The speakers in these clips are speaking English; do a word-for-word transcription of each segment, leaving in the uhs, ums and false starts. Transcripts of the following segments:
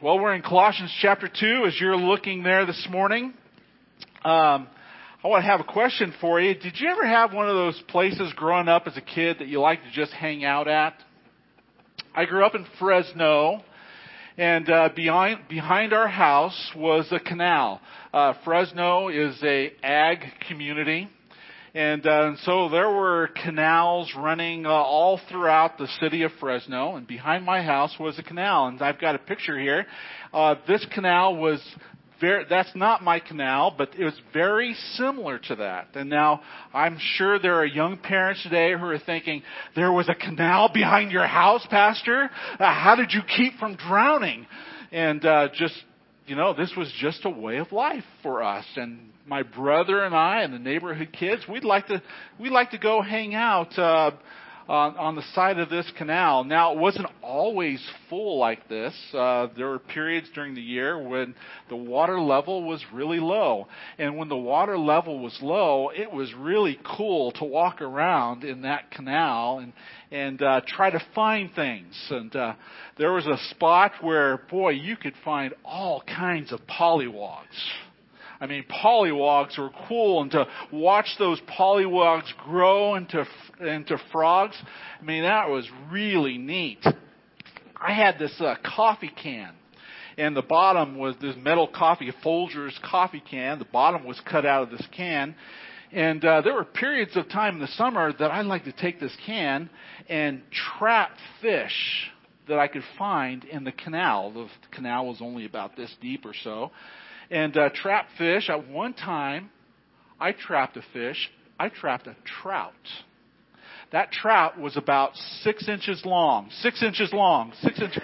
Well, we're in Colossians chapter two as you're looking there this morning. Um, I want to have a question for you. Did you ever have one of those places growing up as a kid that you like to just hang out at? I grew up in Fresno, and uh, behind behind our house was a canal. Uh, Fresno is a ag community. And, uh, and so there were canals running uh, all throughout the city of Fresno, and behind my house was a canal. And I've got a picture here. Uh, this canal was very, that's not my canal, but it was very similar to that. And now I'm sure there are young parents today who are thinking, there was a canal behind your house, Pastor? Uh, how did you keep from drowning? And uh, just, you know, this was just a way of life for us. And my brother and I and the neighborhood kids, we'd like to we'd like to go hang out uh, on, on the side of this canal. Now, it wasn't always full like this. Uh, there were periods during the year when the water level was really low. And when the water level was low, it was really cool to walk around in that canal and and uh, try to find things. And uh, there was a spot where, boy, you could find all kinds of pollywogs. I mean, pollywogs were cool, and to watch those pollywogs grow into into frogs, I mean, that was really neat. I had this uh, coffee can, and the bottom was this metal coffee, a Folgers coffee can. The bottom was cut out of this can, and uh, there were periods of time in the summer that I'd like to take this can and trap fish that I could find in the canal. The canal was only about this deep or so. And uh, trap fish. At one time, I trapped a fish. I trapped a trout. That trout was about six inches long. Six inches long. Six inches.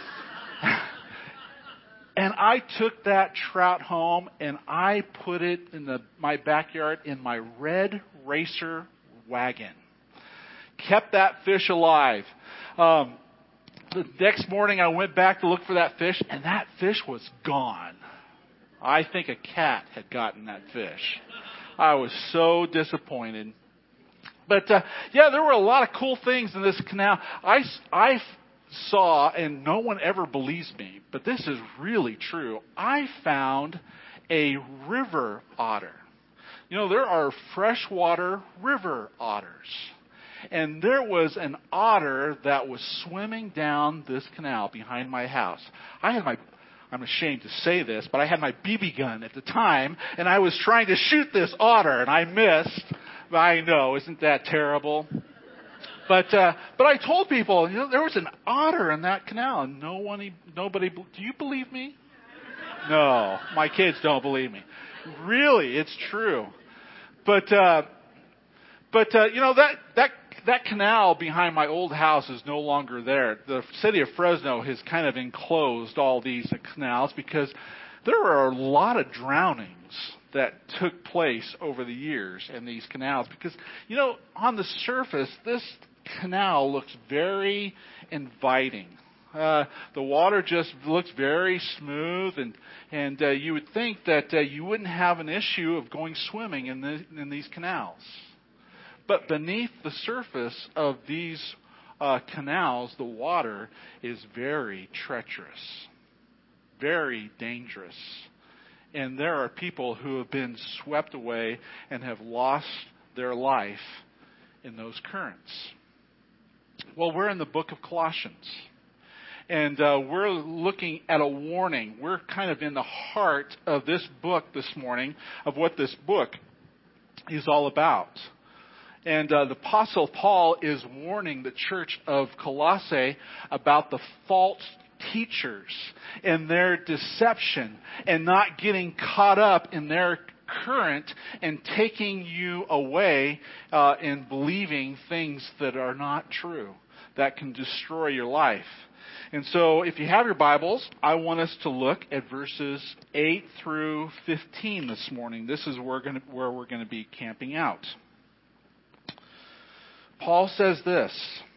And I took that trout home and I put it in the my backyard in my red racer wagon. Kept that fish alive. Um, the next morning, I went back to look for that fish, and that fish was gone. I think a cat had gotten that fish. I was so disappointed. But, uh, yeah, there were a lot of cool things in this canal. I, I saw, and no one ever believes me, but this is really true. I found a river otter. You know, there are freshwater river otters. And there was an otter that was swimming down this canal behind my house. I had my I'm ashamed to say this, but I had my B B gun at the time, and I was trying to shoot this otter, and I missed. I know, isn't that terrible? But uh, but I told people, you know, there was an otter in that canal, and no one, nobody. Do you believe me? No, my kids don't believe me. Really, it's true. But uh, but uh, you know that that. That canal behind my old house is no longer there. The city of Fresno has kind of enclosed all these canals because there are a lot of drownings that took place over the years in these canals. Because, you know, on the surface, this canal looks very inviting. Uh, the water just looks very smooth, and and uh, you would think that uh, you wouldn't have an issue of going swimming in the, in these canals. But beneath the surface of these uh, canals, the water is very treacherous, very dangerous. And there are people who have been swept away and have lost their life in those currents. Well, we're in the book of Colossians. And uh, we're looking at a warning. We're kind of in the heart of this book this morning, of what this book is all about. And uh, the Apostle Paul is warning the church of Colossae about the false teachers and their deception and not getting caught up in their current and taking you away uh, in believing things that are not true, that can destroy your life. And so if you have your Bibles, I want us to look at verses eight through fifteen this morning. This is where we're going to, where we're going to be camping out. Paul says this: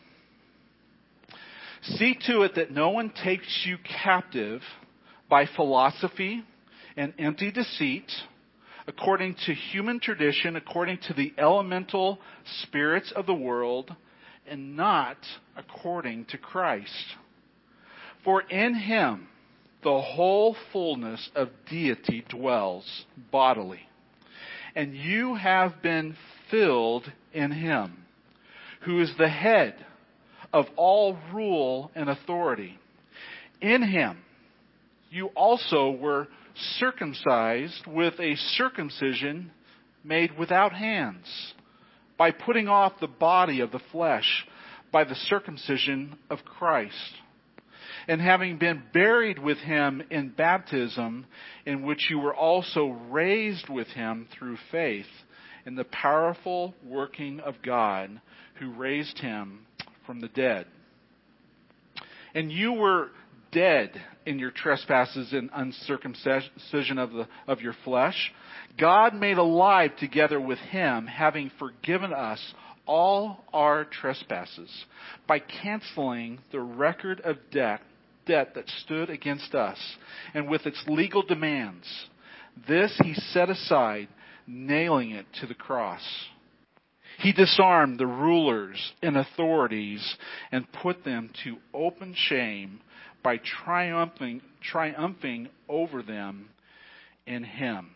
"See to it that no one takes you captive by philosophy and empty deceit, according to human tradition, according to the elemental spirits of the world, and not according to Christ. For in Him the whole fullness of deity dwells bodily. And you have been filled in him, who is the head of all rule and authority. In him you also were circumcised with a circumcision made without hands, by putting off the body of the flesh by the circumcision of Christ, and having been buried with him in baptism, in which you were also raised with him through faith in the powerful working of God who raised him from the dead. And you were dead in your trespasses and uncircumcision of the of your flesh. God made alive together with him, having forgiven us all our trespasses, by canceling the record of debt, debt that stood against us, and with its legal demands. This he set aside, nailing it to the cross. He disarmed the rulers and authorities and put them to open shame by triumphing, triumphing over them in him.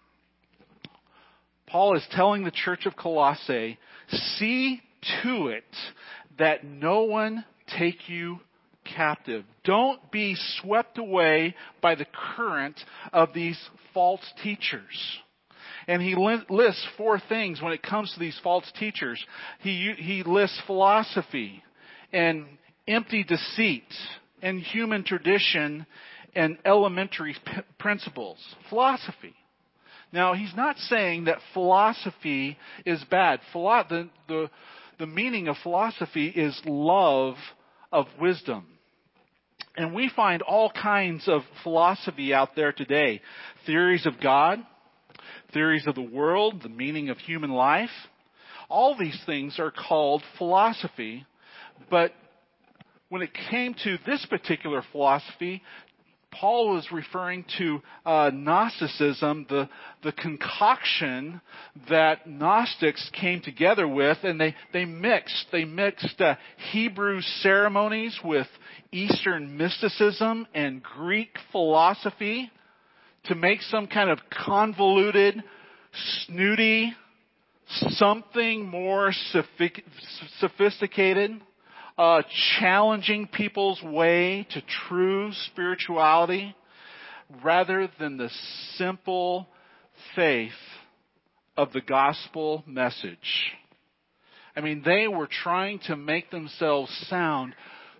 Paul is telling the church of Colossae, see to it that no one take you captive. Don't be swept away by the current of these false teachers. And he lists four things when it comes to these false teachers. He, he lists philosophy and empty deceit and human tradition and elementary p- principles. Philosophy. Now, he's not saying that philosophy is bad. Philo- the, the, the meaning of philosophy is love of wisdom. And we find all kinds of philosophy out there today. Theories of God, theories of the world, the meaning of human life. All these things are called philosophy. But when it came to this particular philosophy, Paul was referring to uh, Gnosticism, the, the concoction that Gnostics came together with, and they, they mixed. They mixed uh, Hebrew ceremonies with Eastern mysticism and Greek philosophy to make some kind of convoluted, snooty, something more sophic- sophisticated. Uh, challenging people's way to true spirituality rather than the simple faith of the gospel message. I mean, they were trying to make themselves sound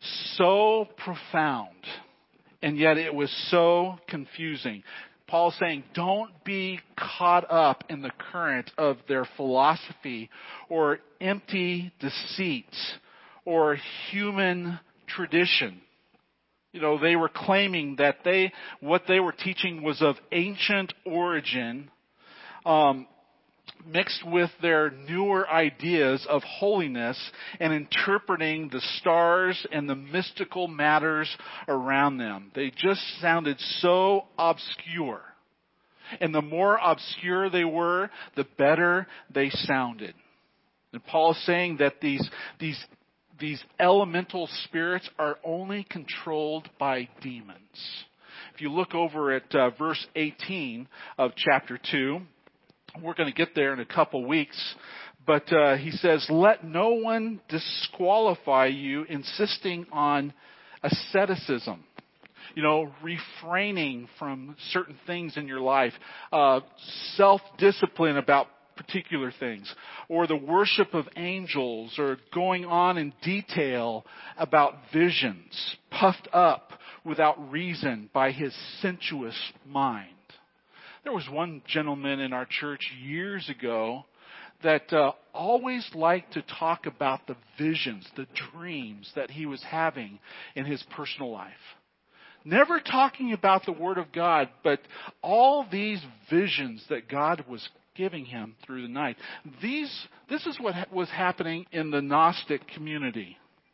so profound, and yet it was so confusing. Paul's saying, don't be caught up in the current of their philosophy or empty deceit or human tradition. You know, they were claiming that they, what they were teaching was of ancient origin, um, mixed with their newer ideas of holiness and interpreting the stars and the mystical matters around them. They just sounded so obscure. And the more obscure they were, the better they sounded. And Paul is saying that these, these These elemental spirits are only controlled by demons. If you look over at uh, verse eighteen of chapter two, we're going to get there in a couple weeks, but uh, he says, let no one disqualify you insisting on asceticism. You know, refraining from certain things in your life, uh, self-discipline about particular things, or the worship of angels, or going on in detail about visions, puffed up without reason by his sensuous mind. There was one gentleman in our church years ago that uh, always liked to talk about the visions, the dreams that he was having in his personal life. Never talking about the Word of God, but all these visions that God was giving him through the night. These, this is what was happening in the Gnostic community.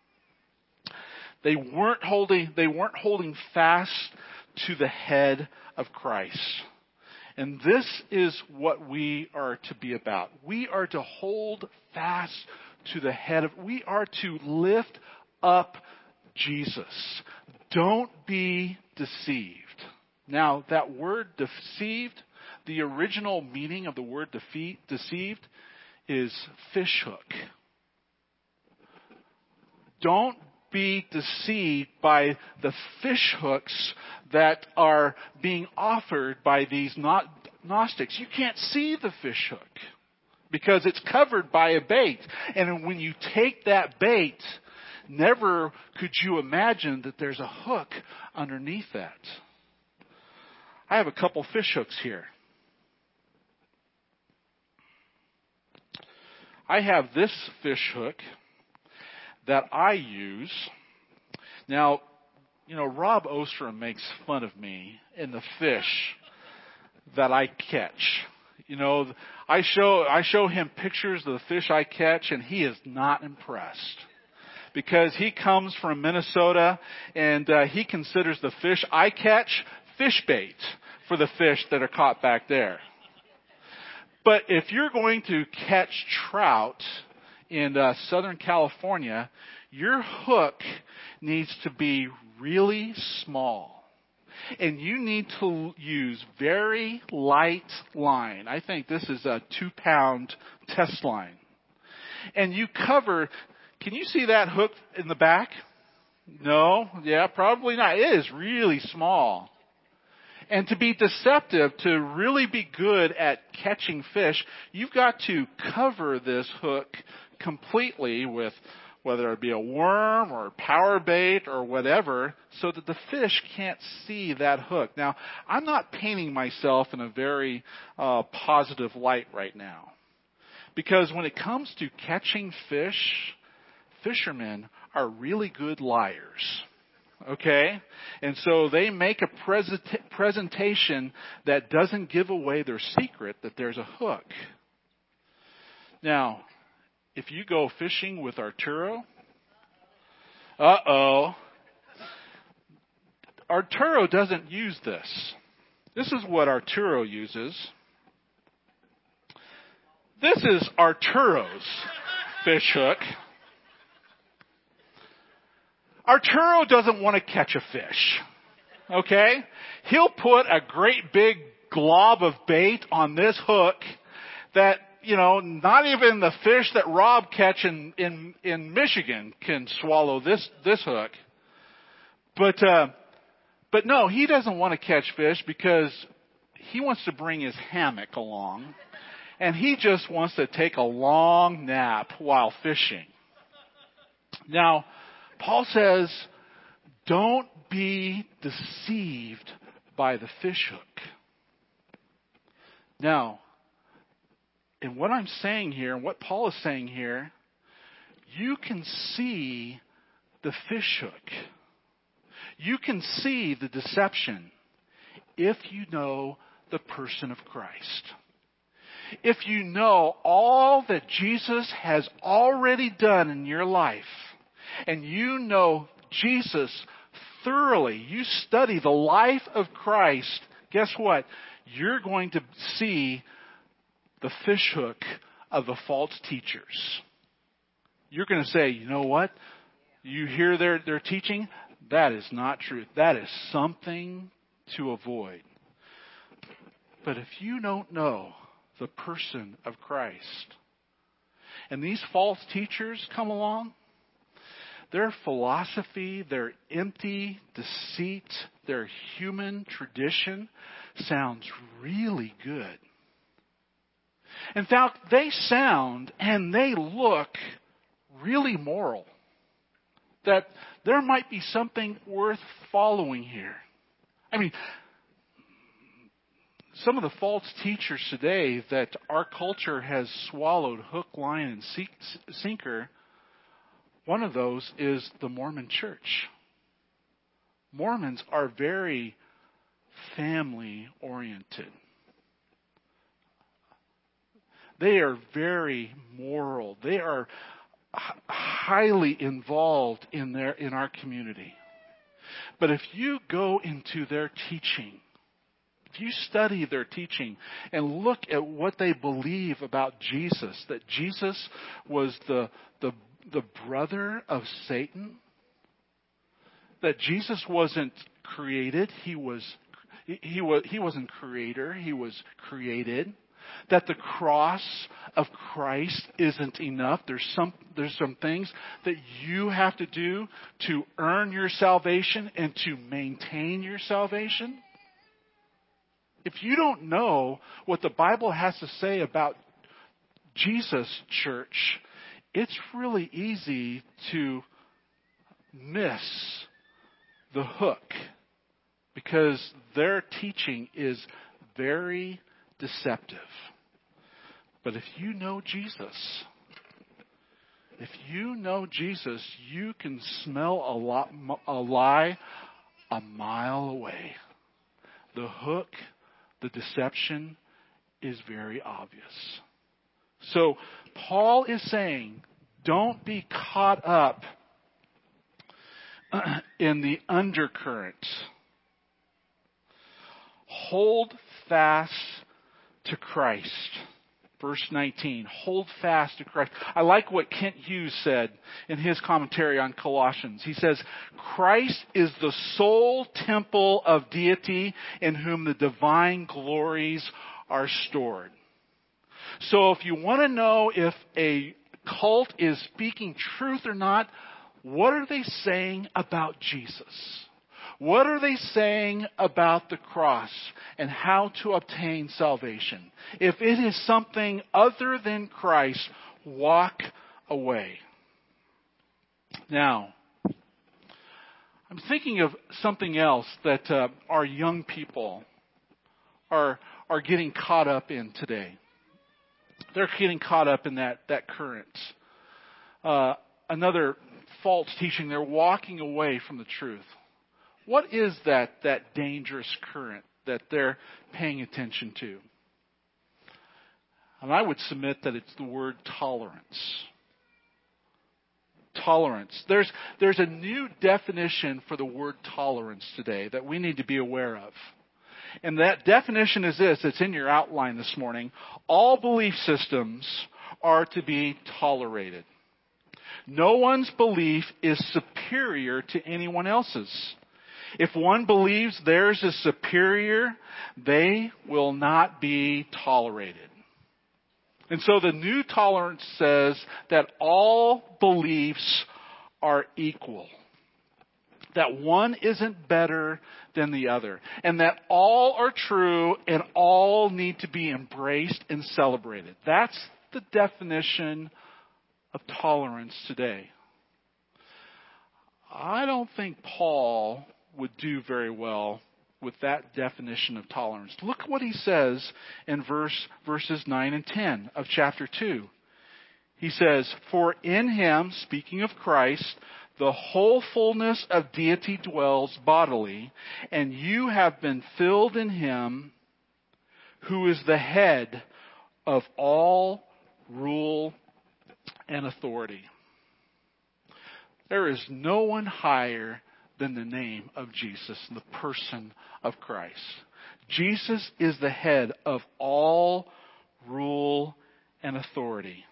They weren't holding, they weren't holding fast to the head of Christ. And this is what we are to be about. We are to hold fast to the head of, we are to lift up Jesus. Don't be deceived. Now, that word deceived, the original meaning of the word defeat, deceived is fishhook. Don't be deceived by the fish hooks that are being offered by these Gnostics. You can't see the fish hook because it's covered by a bait. And when you take that bait, never could you imagine that there's a hook underneath that. I have a couple fish hooks here. I have this fish hook that I use. Now, you know, Rob Ostrom makes fun of me in the fish that I catch. You know, I show I show him pictures of the fish I catch, and he is not impressed. Because he comes from Minnesota, and uh, he considers the fish I catch fish bait for the fish that are caught back there. But if you're going to catch trout in uh, Southern California, your hook needs to be really small. And you need to use very light line. I think this is a two-pound test line. And you cover, can you see that hook in the back? No? Yeah, probably not. It is really small. And to be deceptive, to really be good at catching fish, you've got to cover this hook completely with whether it be a worm or power bait or whatever, so that the fish can't see that hook. Now, I'm not painting myself in a very uh, positive light right now. Because when it comes to catching fish, fishermen are really good liars. Okay? And so they make a present- presentation that doesn't give away their secret that there's a hook. Now, if you go fishing with Arturo, uh-oh. Arturo doesn't use this. This is what Arturo uses. This is Arturo's fish hook. Arturo doesn't want to catch a fish. Okay? He'll put a great big glob of bait on this hook that, you know, not even the fish that Rob catch in, in, in Michigan can swallow this, this hook. But, uh, but no, he doesn't want to catch fish because he wants to bring his hammock along. And he just wants to take a long nap while fishing. Now, Paul says, don't be deceived by the fish hook. Now, and what I'm saying here, and what Paul is saying here, you can see the fish hook. You can see the deception if you know the person of Christ. If you know all that Jesus has already done in your life, and you know Jesus thoroughly, you study the life of Christ, guess what? You're going to see the fishhook of the false teachers. You're going to say, you know what? You hear their, their teaching? That is not true. That is something to avoid. But if you don't know the person of Christ, and these false teachers come along, their philosophy, their empty deceit, their human tradition sounds really good. In fact, they sound and they look really moral. That there might be something worth following here. I mean, some of the false teachers today that our culture has swallowed hook, line, and sinker, one of those is the Mormon Church. Mormons are very family-oriented. They are very moral. They are h- highly involved in their in our community. But if you go into their teaching, if you study their teaching and look at what they believe about Jesus, that Jesus was the the the brother of Satan, that Jesus wasn't created. He was, he was, he wasn't creator. He was created. That the cross of Christ isn't enough. There's some, there's some things that you have to do to earn your salvation and to maintain your salvation. If you don't know what the Bible has to say about Jesus, church, it's really easy to miss the hook because their teaching is very deceptive. But if you know Jesus, if you know Jesus, you can smell a, lot, a lie a mile away. The hook, the deception is very obvious. So Paul is saying, don't be caught up in the undercurrent. Hold fast to Christ. Verse nineteen, hold fast to Christ. I like what Kent Hughes said in his commentary on Colossians. He says, Christ is the sole temple of deity in whom the divine glories are stored. So if you want to know if a cult is speaking truth or not, what are they saying about Jesus? What are they saying about the cross and how to obtain salvation? If it is something other than Christ, walk away. Now, I'm thinking of something else that uh, our young people are are getting caught up in today. They're getting caught up in that, that current. Uh, another false teaching, they're walking away from the truth. What is that, that dangerous current that they're paying attention to? And I would submit that it's the word tolerance. Tolerance. There's, there's a new definition for the word tolerance today that we need to be aware of. And that definition is this. It's in your outline this morning. All belief systems are to be tolerated. No one's belief is superior to anyone else's. If one believes theirs is superior, they will not be tolerated. And so the new tolerance says that all beliefs are equal. That one isn't better than the other. And that all are true and all need to be embraced and celebrated. That's the definition of tolerance today. I don't think Paul would do very well with that definition of tolerance. Look what he says in verse verses nine and ten of chapter two. He says, "For in him," speaking of Christ, "the whole fullness of deity dwells bodily, and you have been filled in him who is the head of all rule and authority." There is no one higher than the name of Jesus, the person of Christ. Jesus is the head of all rule and authority.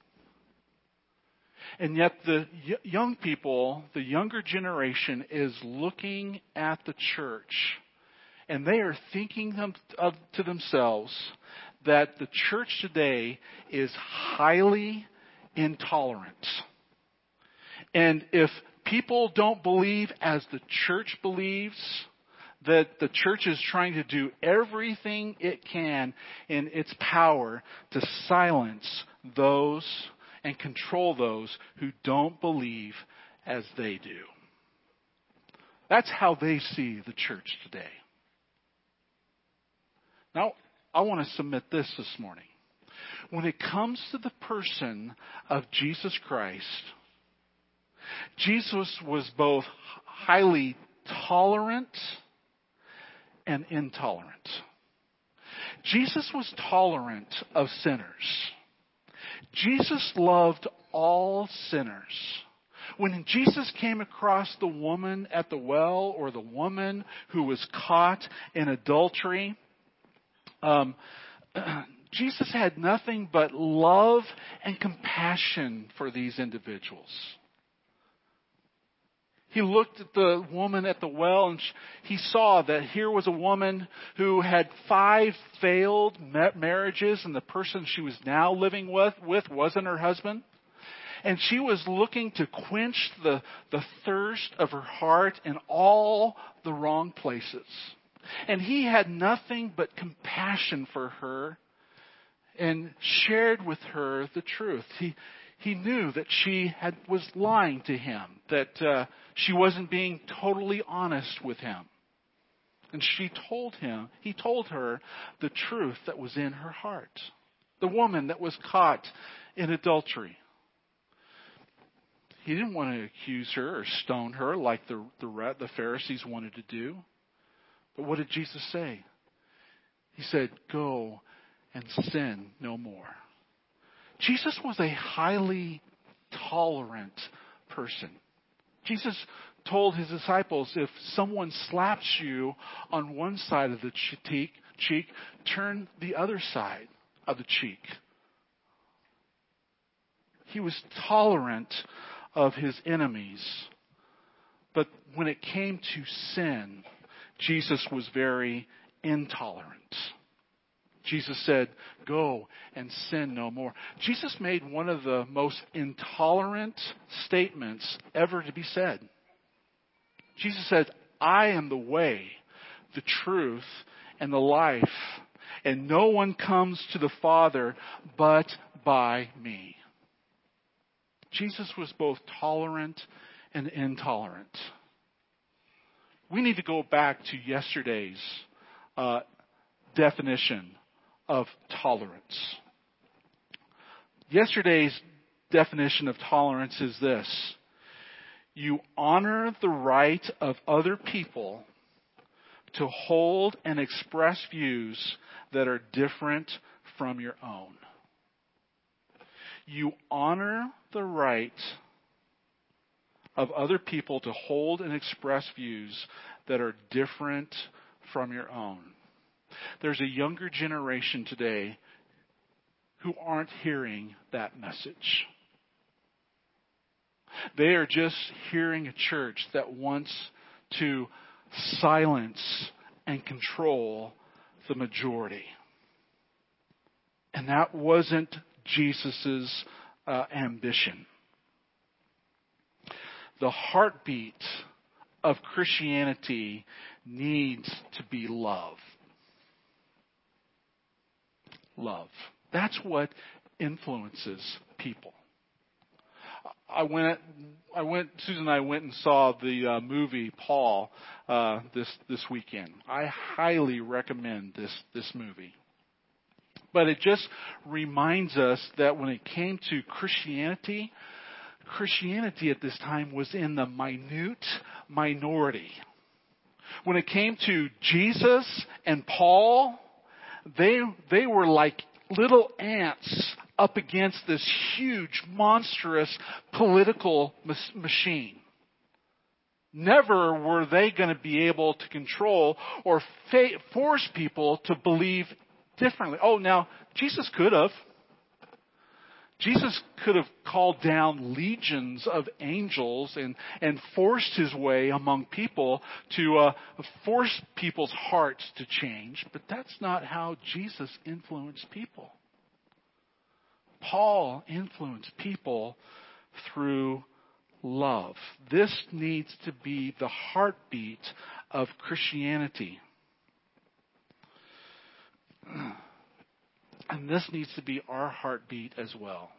And yet the young people, the younger generation, is looking at the church and they are thinking them, of, to themselves that the church today is highly intolerant. And if people don't believe as the church believes, that the church is trying to do everything it can in its power to silence those and control those who don't believe as they do. That's how they see the church today. Now, I want to submit this this morning. When it comes to the person of Jesus Christ, Jesus was both highly tolerant and intolerant. Jesus was tolerant of sinners. Jesus loved all sinners. When Jesus came across the woman at the well or the woman who was caught in adultery, um, Jesus had nothing but love and compassion for these individuals. He looked at the woman at the well, and he saw that here was a woman who had five failed marriages, and the person she was now living with, with wasn't her husband. And she was looking to quench the, the thirst of her heart in all the wrong places. And he had nothing but compassion for her and shared with her the truth. He He knew that she had was lying to him, that uh, she wasn't being totally honest with him. And she told him, he told her the truth that was in her heart. The woman that was caught in adultery. He didn't want to accuse her or stone her like the, the, the Pharisees wanted to do. But what did Jesus say? He said, go and sin no more. Jesus was a highly tolerant person. Jesus told his disciples, if someone slaps you on one side of the cheek, cheek, turn the other side of the cheek. He was tolerant of his enemies. But when it came to sin, Jesus was very intolerant. Jesus said, go and sin no more. Jesus made one of the most intolerant statements ever to be said. Jesus said, I am the way, the truth, and the life, and no one comes to the Father but by me. Jesus was both tolerant and intolerant. We need to go back to yesterday's uh, definition of tolerance. Yesterday's definition of tolerance is this. You honor the right of other people to hold and express views that are different from your own. You honor the right of other people to hold and express views that are different from your own. There's a younger generation today who aren't hearing that message. They are just hearing a church that wants to silence and control the majority. And that wasn't Jesus' uh, ambition. The heartbeat of Christianity needs to be love. Love. That's what influences people. I went, I went, Susan and I went and saw the uh, movie Paul uh, this this weekend. I highly recommend this this movie. But it just reminds us that when it came to Christianity, Christianity at this time was in the minute minority. When it came to Jesus and Paul, they they were like little ants up against this huge, monstrous political machine. Never were they going to be able to control or fa- force people to believe differently. Oh, now, Jesus could have. Jesus could have called down legions of angels and, and forced his way among people to uh, force people's hearts to change. But that's not how Jesus influenced people. Paul influenced people through love. This needs to be the heartbeat of Christianity. And this needs to be our heartbeat as well.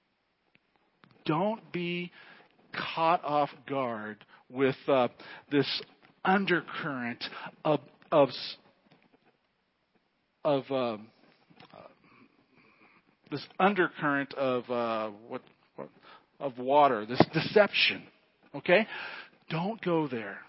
Don't be caught off guard with uh, this undercurrent of of, of uh, this undercurrent of uh, what, what of water, this deception. Okay, don't go there.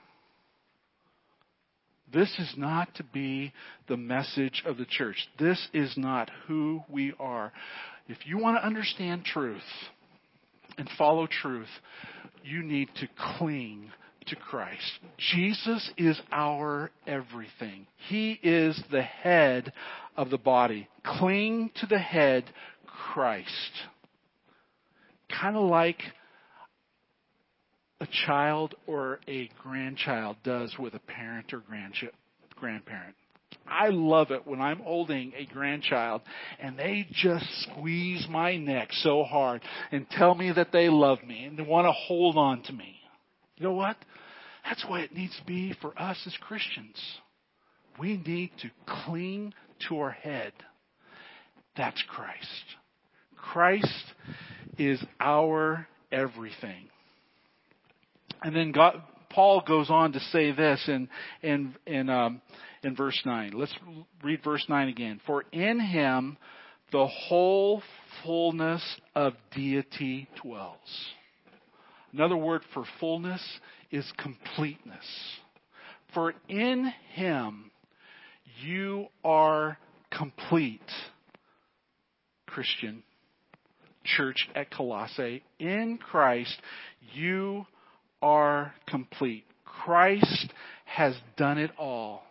This is not to be the message of the church. This is not who we are. If you want to understand truth and follow truth, you need to cling to Christ. Jesus is our everything. He is the head of the body. Cling to the head, Christ. Kind of like a child or a grandchild does with a parent or grandchi- grandparent. I love it when I'm holding a grandchild and they just squeeze my neck so hard and tell me that they love me and they want to hold on to me. You know what? That's what it needs to be for us as Christians. We need to cling to our head. That's Christ. Christ is our everything. And then God, Paul goes on to say this in in in um, in verse nine. Let's read verse nine again. For in him the whole fullness of deity dwells. Another word for fullness is completeness. For in him you are complete, Christian, church at Colossae. In Christ you are complete. Christ has done it all.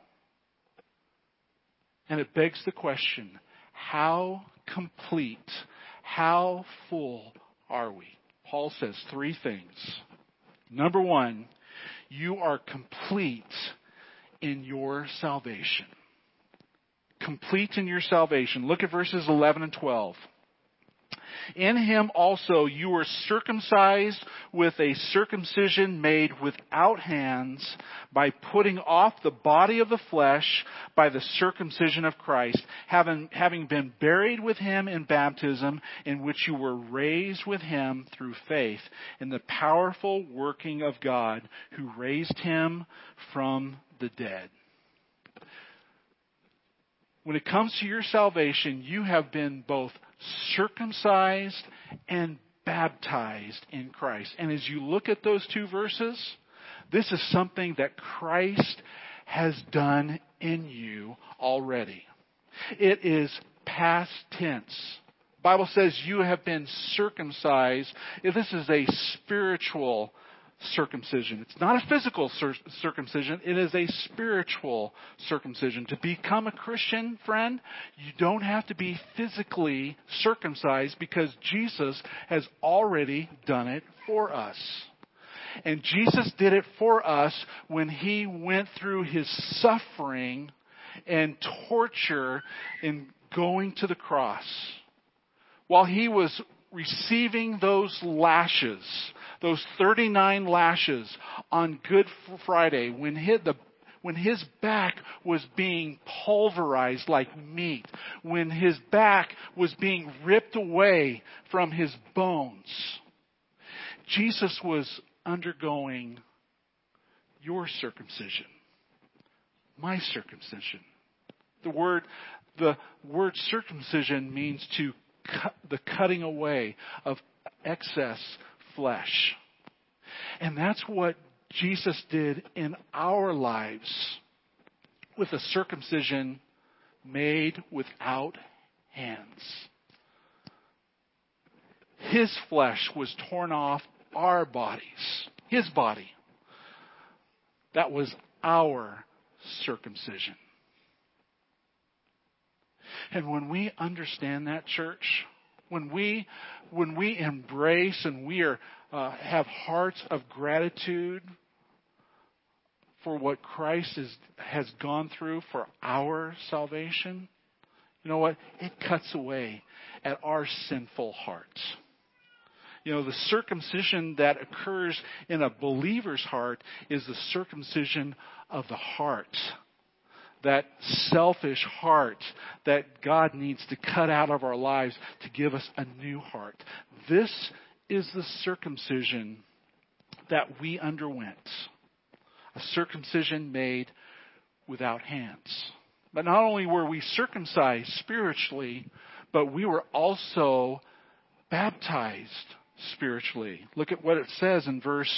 And it begs the question, how complete, how full are we? Paul says three things. Number one, you are complete in your salvation. Complete in your salvation. Look at verses eleven and twelve. In him also you were circumcised with a circumcision made without hands, by putting off the body of the flesh by the circumcision of Christ, having, having been buried with him in baptism, in which you were raised with him through faith in the powerful working of God, who raised him from the dead. When it comes to your salvation, you have been both circumcised and baptized in Christ. And as you look at those two verses, this is something that Christ has done in you already. It is past tense. The Bible says you have been circumcised. This is a spiritual circumcision. It's not a physical cir- circumcision. It is a spiritual circumcision. To become a Christian, friend, you don't have to be physically circumcised, because Jesus has already done it for us. And Jesus did it for us when he went through his suffering and torture in going to the cross. While he was receiving those lashes, those thirty-nine lashes on Good Friday, when his, the, when his back was being pulverized like meat, when his back was being ripped away from his bones, Jesus was undergoing your circumcision, my circumcision. The word, the word circumcision means to cut, the cutting away of excess flesh. And that's what Jesus did in our lives with a circumcision made without hands. His flesh was torn off our bodies. His body. That was our circumcision. And when we understand that, church, when we when we embrace and we are uh, have hearts of gratitude for what Christ is, has gone through for our salvation, you know what? It cuts away at our sinful hearts. You know, the circumcision that occurs in a believer's heart is the circumcision of the heart. That selfish heart that God needs to cut out of our lives to give us a new heart. This is the circumcision that we underwent. A circumcision made without hands. But not only were we circumcised spiritually, but we were also baptized spiritually. Look at what it says in verse,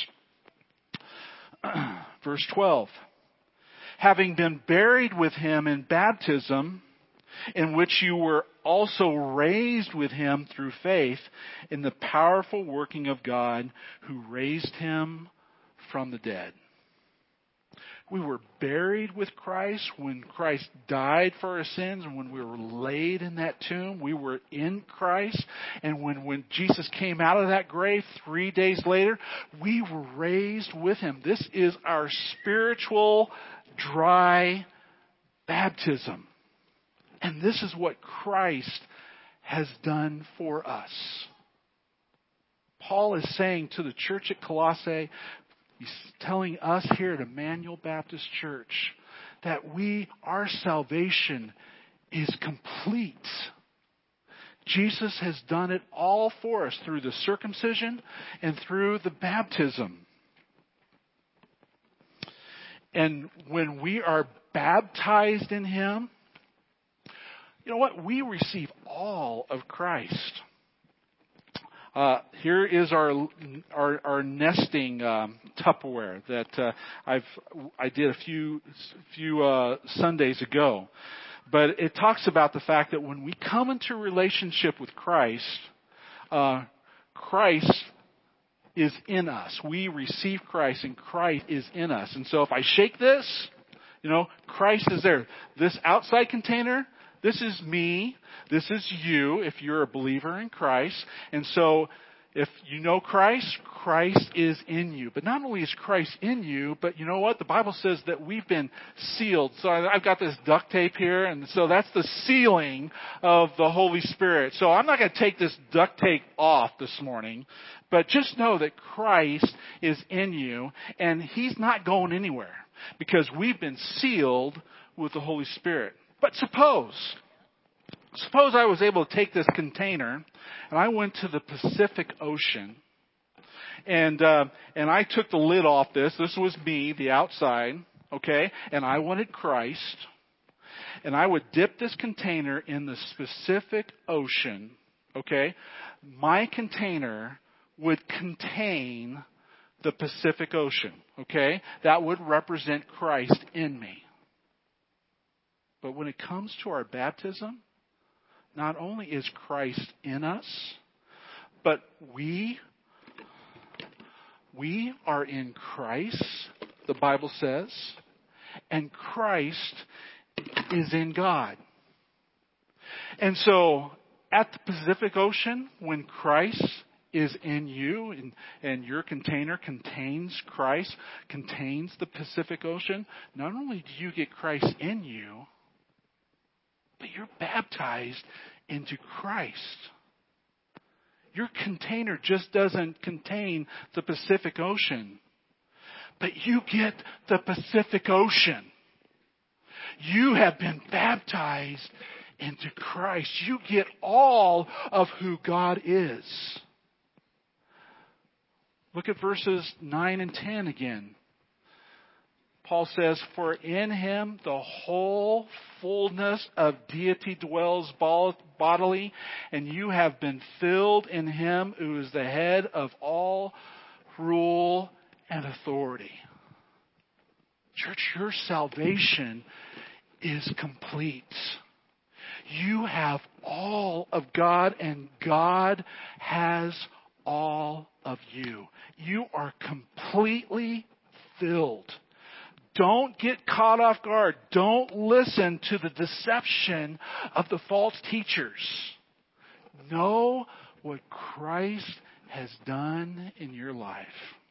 verse twelve. Having been buried with him in baptism, in which you were also raised with him through faith in the powerful working of God, who raised him from the dead. We were buried with Christ when Christ died for our sins, and when we were laid in that tomb, we were in Christ. And when, when Jesus came out of that grave three days later, we were raised with Him. This is our spiritual dry baptism. And this is what Christ has done for us. Paul is saying to the church at Colossae, he's telling us here at Emmanuel Baptist Church that we, our salvation is complete. Jesus has done it all for us through the circumcision and through the baptism. And when we are baptized in Him, you know what? We receive all of Christ. Uh, here is our our, our nesting um, Tupperware that uh, I've I did a few few uh, Sundays ago, but it talks about the fact that when we come into relationship with Christ, uh, Christ is in us. We receive Christ, and Christ is in us. And so, if I shake this, you know, Christ is there. This outside container. This is me. This is you if you're a believer in Christ. And so if you know Christ, Christ is in you. But not only is Christ in you, but you know what? The Bible says that we've been sealed. So I've got this duct tape here, and so that's the sealing of the Holy Spirit. So I'm not going to take this duct tape off this morning, but just know that Christ is in you, and He's not going anywhere because we've been sealed with the Holy Spirit. But suppose, suppose I was able to take this container and I went to the Pacific Ocean and uh, and I took the lid off this. This was me, the outside, okay? And I wanted Christ. And I would dip this container in the Pacific Ocean, okay? My container would contain the Pacific Ocean, okay? That would represent Christ in me. But when it comes to our baptism, not only is Christ in us, but we, we are in Christ, the Bible says, and Christ is in God. And so at the Pacific Ocean, when Christ is in you and, and your container contains Christ, contains the Pacific Ocean, not only do you get Christ in you, but you're baptized into Christ. Your container just doesn't contain the Pacific Ocean, but you get the Pacific Ocean. You have been baptized into Christ. You get all of who God is. Look at verses nine and ten again. Paul says, for in Him the whole fullness of deity dwells bodily, and you have been filled in Him who is the head of all rule and authority. Church, your salvation is complete. You have all of God, and God has all of you. You are completely filled. Don't get caught off guard. Don't listen to the deception of the false teachers. Know what Christ has done in your life.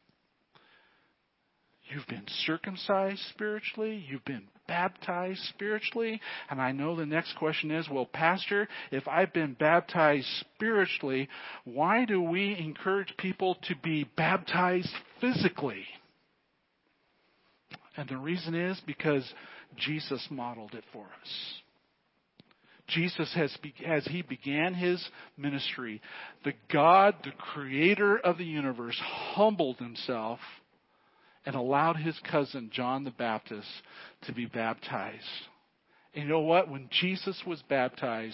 You've been circumcised spiritually. You've been baptized spiritually. And I know the next question is, well, Pastor, if I've been baptized spiritually, why do we encourage people to be baptized physically? And the reason is because Jesus modeled it for us. Jesus, has, as He began His ministry, the God, the creator of the universe, humbled Himself and allowed His cousin, John the Baptist, to be baptized. And you know what? When Jesus was baptized,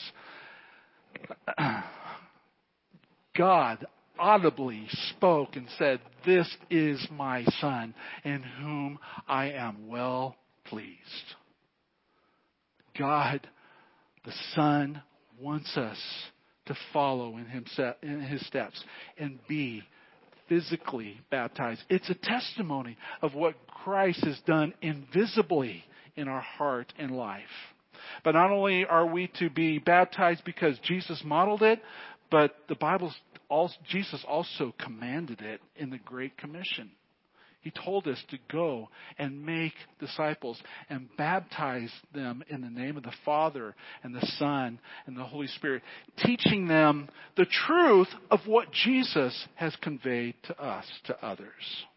God audibly spoke and said, this is my Son, in whom I am well pleased. God, the Son, wants us to follow in, himself, in His steps and be physically baptized. It's a testimony of what Christ has done invisibly in our heart and life. But not only are we to be baptized because Jesus modeled it, but the Bible also, Jesus also commanded it in the Great Commission. He told us to go and make disciples and baptize them in the name of the Father and the Son and the Holy Spirit, teaching them the truth of what Jesus has conveyed to us, to others.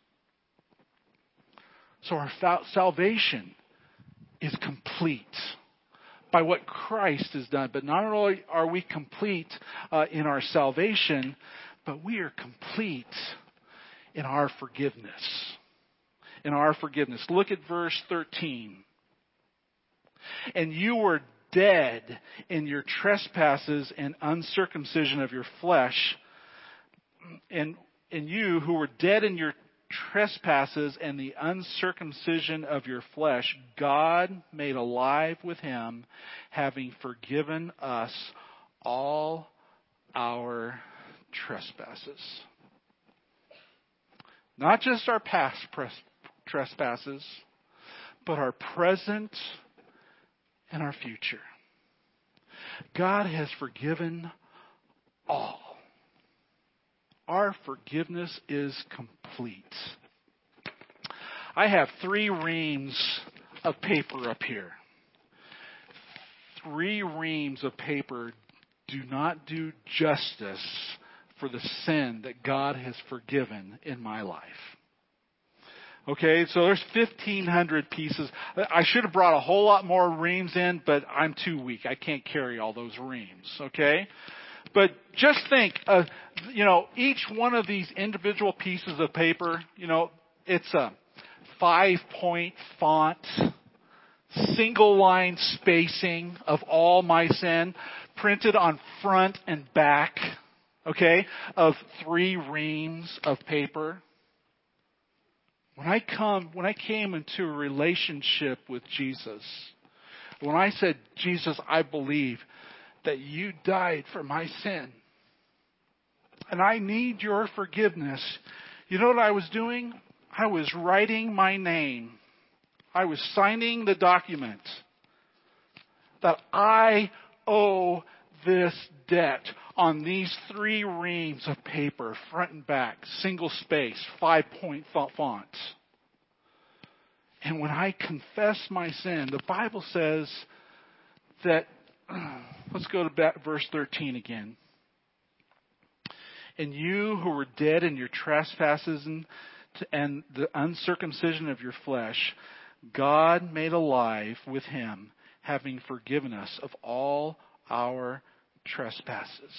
So our salvation is complete by what Christ has done. But not only are we complete uh, in our salvation, but we are complete in our forgiveness. In our forgiveness. Look at verse thirteen. And you were dead in your trespasses and uncircumcision of your flesh. And, and you who were dead in your trespasses and the uncircumcision of your flesh, God made alive with him, having forgiven us all our trespasses. Not just our past trespasses, but our present and our future. God has forgiven all. Our forgiveness is complete. I have three reams of paper up here. Three reams of paper do not do justice for the sin that God has forgiven in my life. Okay, so there's fifteen hundred pieces. I should have brought a whole lot more reams in, but I'm too weak. I can't carry all those reams, okay? But just think, uh, you know, each one of these individual pieces of paper, you know, it's a five-point font, single-line spacing of all my sin, printed on front and back, okay, of three reams of paper. When I come, when I came into a relationship with Jesus, when I said, Jesus, I believe that you died for my sin, and I need your forgiveness. You know what I was doing? I was writing my name. I was signing the document that I owe this debt on these three reams of paper, front and back, single space, five-point font. And when I confess my sin, the Bible says that, let's go to verse thirteen again. And you who were dead in your trespasses and, and the uncircumcision of your flesh, God made alive with him, having forgiven us of all our trespasses.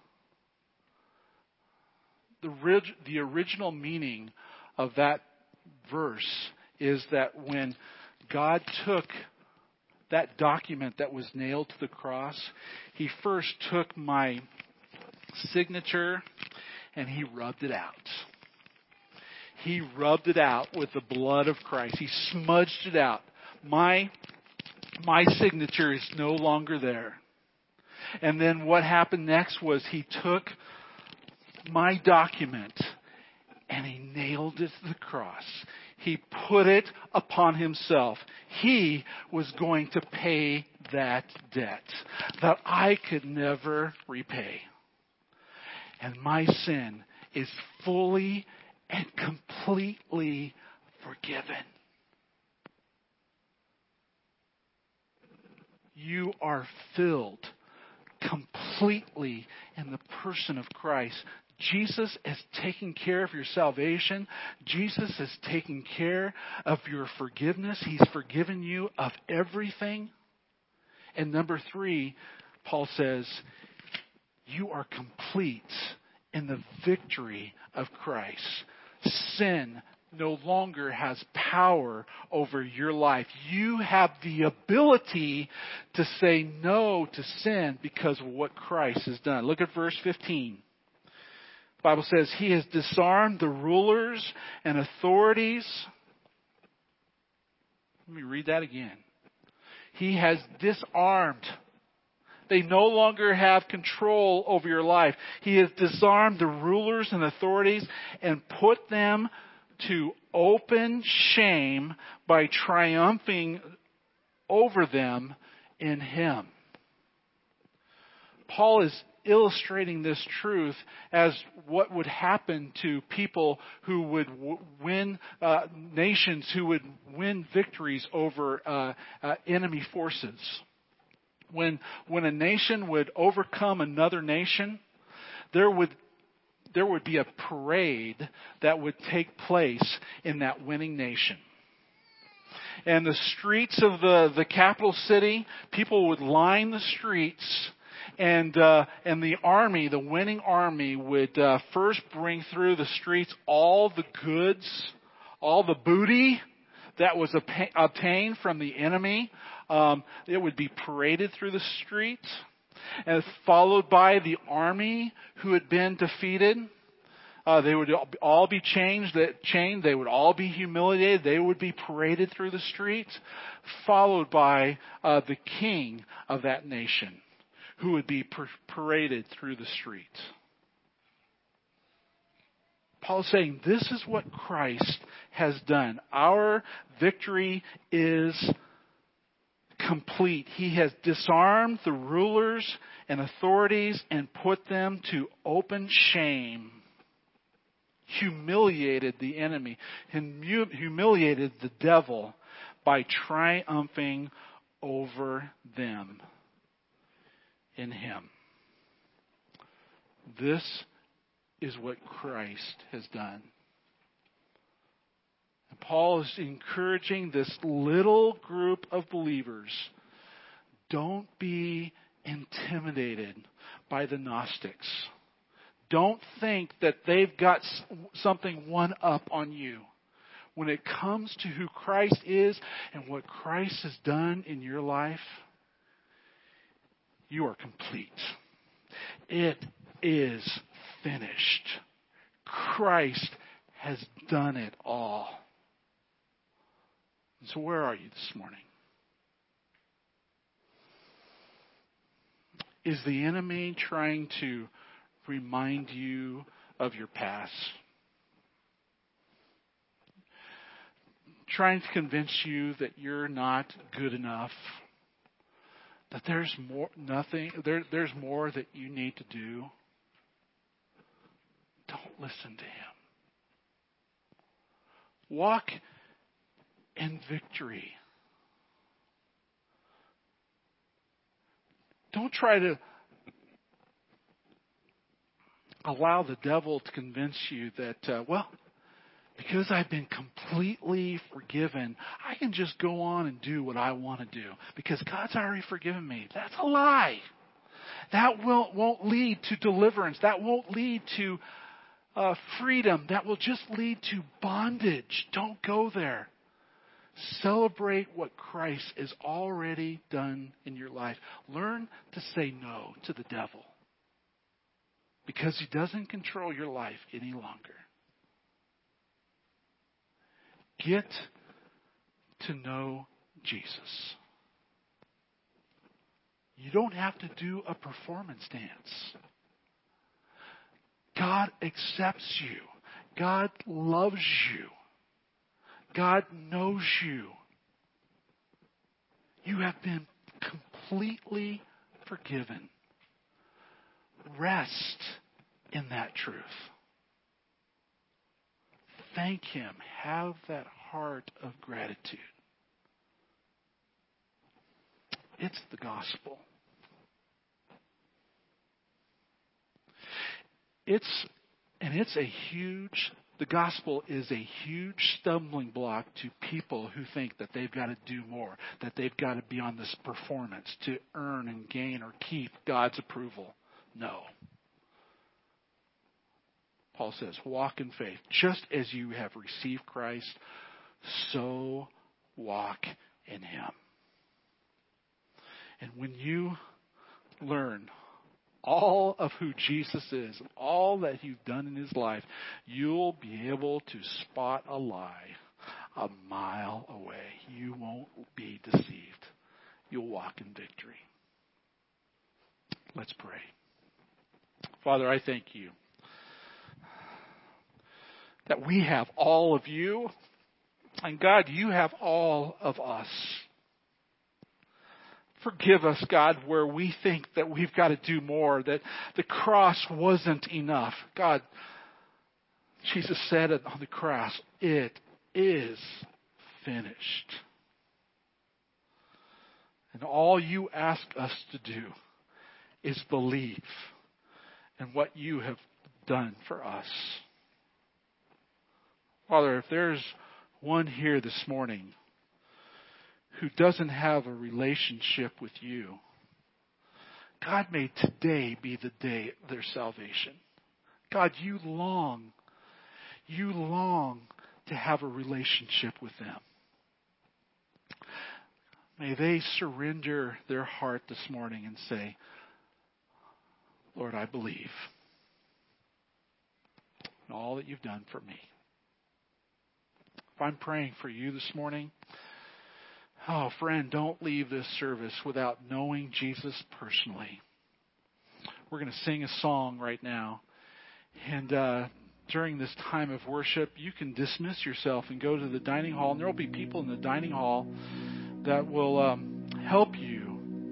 The, rig- the original meaning of that verse is that when God took that document that was nailed to the cross, he first took my signature and he rubbed it out. He rubbed it out with the blood of Christ. He smudged it out. My, my signature is no longer there. And then what happened next was he took my document and he nailed it to the cross. He put it upon himself. He was going to pay that debt that I could never repay. And my sin is fully and completely forgiven. You are filled completely in the person of Christ. Jesus is taking care of your salvation. Jesus is taking care of your forgiveness. He's forgiven you of everything. And number three, Paul says, you are complete in the victory of Christ. Sin no longer has power over your life. You have the ability to say no to sin because of what Christ has done. Look at verse fifteen. The Bible says, he has disarmed the rulers and authorities. Let me read that again. He has disarmed. They no longer have control over your life. He has disarmed the rulers and authorities and put them to open shame by triumphing over them in Him. Paul is illustrating this truth as what would happen to people who would w- win, uh, nations who would win victories over uh, uh, enemy forces. When when a nation would overcome another nation, there would there would be a parade that would take place in that winning nation. And the streets of the, the capital city, people would line the streets. And uh, and the army, the winning army, would uh, first bring through the streets all the goods, all the booty that was obtained from the enemy. Um, it would be paraded through the streets, and followed by the army who had been defeated. Uh, they would all be changed, chained. They would all be humiliated. They would be paraded through the streets, followed by uh, the king of that nation, who would be paraded through the streets. Paul's saying this is what Christ has done. Our victory is complete. He has disarmed the rulers and authorities and put them to open shame. Humiliated the enemy, humiliated the devil by triumphing over them in Him. This is what Christ has done. And Paul is encouraging this little group of believers. Don't be intimidated by the Gnostics. Don't think that they've got something one up on you. When it comes to who Christ is and what Christ has done in your life, you are complete. It is finished. Christ has done it all. And so where are you this morning? Is the enemy trying to remind you of your past? Trying to convince you that you're not good enough? That there's more, nothing, there, there's more that you need to do? Don't listen to him. Walk in victory. Don't try to allow the devil to convince you that, uh, well, because I've been completely forgiven, I can just go on and do what I want to do because God's already forgiven me. That's a lie. That will, won't lead to deliverance. That won't lead to uh, freedom. That will just lead to bondage. Don't go there. Celebrate what Christ has already done in your life. Learn to say no to the devil because he doesn't control your life any longer. Get to know Jesus. You don't have to do a performance dance. God accepts you. God loves you. God knows you. You have been completely forgiven. Rest in that truth. Thank Him. Have that heart of gratitude. It's the gospel. It's, and it's a huge, the gospel is a huge stumbling block to people who think that they've got to do more, that they've got to be on this performance to earn and gain or keep God's approval. No. Paul says, walk in faith. Just as you have received Christ, so walk in Him. And when you learn all of who Jesus is, and all that He's done in His life, you'll be able to spot a lie a mile away. You won't be deceived. You'll walk in victory. Let's pray. Father, I thank you that we have all of you, and God, you have all of us. Forgive us, God, where we think that we've got to do more, that the cross wasn't enough. God, Jesus said it on the cross, it is finished. And all you ask us to do is believe in what you have done for us. Father, if there's one here this morning who doesn't have a relationship with you, God, may today be the day of their salvation. God, you long, you long to have a relationship with them. May they surrender their heart this morning and say, Lord, I believe in all that you've done for me. If I'm praying for you this morning, oh, friend, don't leave this service without knowing Jesus personally. We're going to sing a song right now. And uh, during this time of worship, you can dismiss yourself and go to the dining hall. And there will be people in the dining hall that will um, help you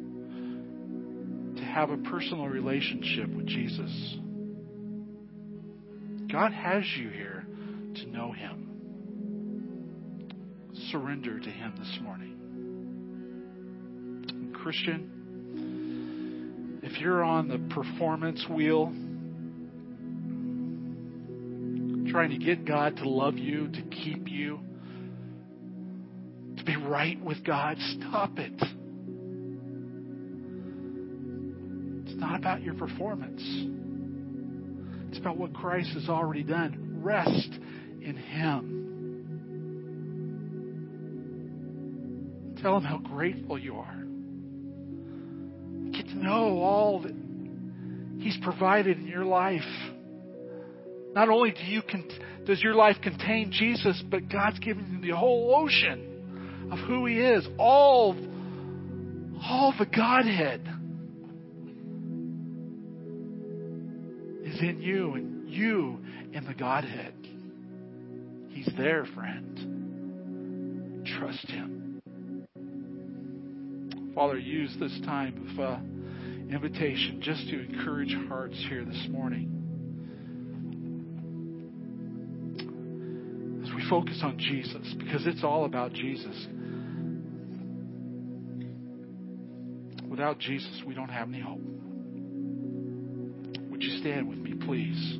to have a personal relationship with Jesus. God has you here to know Him. Surrender to Him this morning. And Christian, if you're on the performance wheel, trying to get God to love you, to keep you, to be right with God, stop it. It's not about your performance. It's about what Christ has already done. Rest in Him. Tell Him how grateful you are. Get to know all that He's provided in your life. Not only do you con- does your life contain Jesus, but God's given you the whole ocean of who He is. All, all the Godhead is in you, and you in the Godhead. He's there, friend. Trust Him. Father, use this time of uh, invitation just to encourage hearts here this morning. As we focus on Jesus, because it's all about Jesus. Without Jesus, we don't have any hope. Would you stand with me, please?